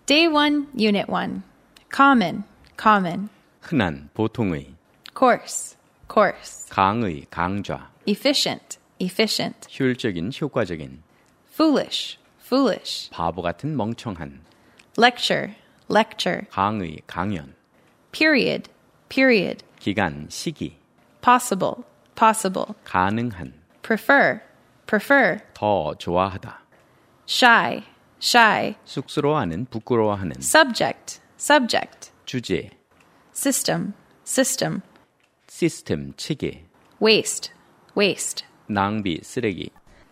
Day 1, Unit 1. Common, common. 흔한, 보통의. Course, course. 강의, 강좌. Efficient, efficient. 효율적인, 효과적인. Foolish, foolish. 바보 같은 멍청한. Lecture, lecture. 강의, 강연. Period, period. 기간, 시기. Possible, possible. 가능한. Prefer, prefer. 더 좋아하다. Shy, shy. 쑥스러워하는, 부끄러워하는. Subject, subject. 주제. System, system. 시스템, 체계. Waste, waste. 낭비, 쓰레기.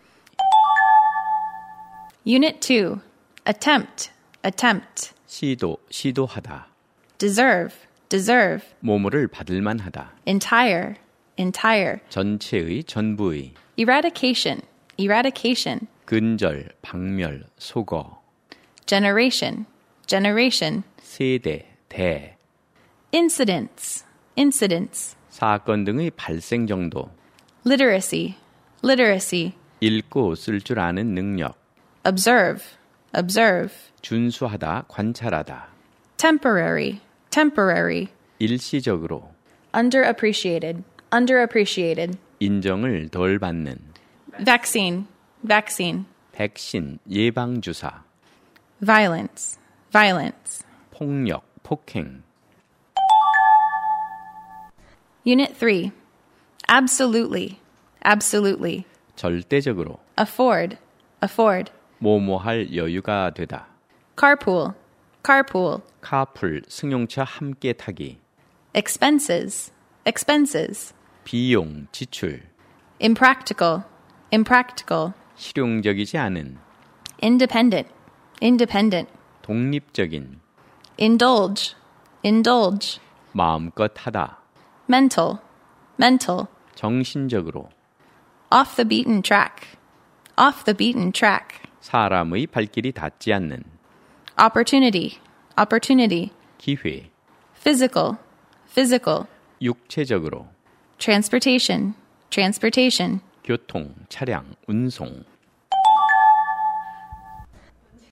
Unit 2. Attempt, attempt. 시도, 시도하다. Deserve, deserve. 모모를 받을 만하다. Entire, entire. 전체의, 전부의. Eradication, eradication. 근절, 박멸, 소거. Generation, generation. 세대, 대. Incidents, incidents. 사건 등의 발생 정도. Literacy, literacy. 읽고 쓸 줄 아는 능력. Observe, observe. 준수하다, 관찰하다. Temporary, temporary. 일시적으로. Underappreciated, underappreciated. 인정을 덜 받는. Vaccine, vaccine. 백신, 예방주사. Violence, violence. 폭력, 폭행. Unit 3. Absolutely, absolutely. 절대적으로. Afford, afford. 뭐뭐할 여유가 되다. Carpool, carpool. 카풀, 승용차 함께 타기. Expenses, expenses. 비용, 지출. Impractical, impractical. 실용적이지 않은. Independent, independent. 독립적인. Indulge, indulge. 마음껏 하다. Mental, mental. 정신적으로. Off the beaten track, off the beaten track. 사람의 발길이 닿지 않는. Opportunity, opportunity. 기회. Physical, physical. 육체적으로. Transportation, transportation. 교통, 차량, 운송.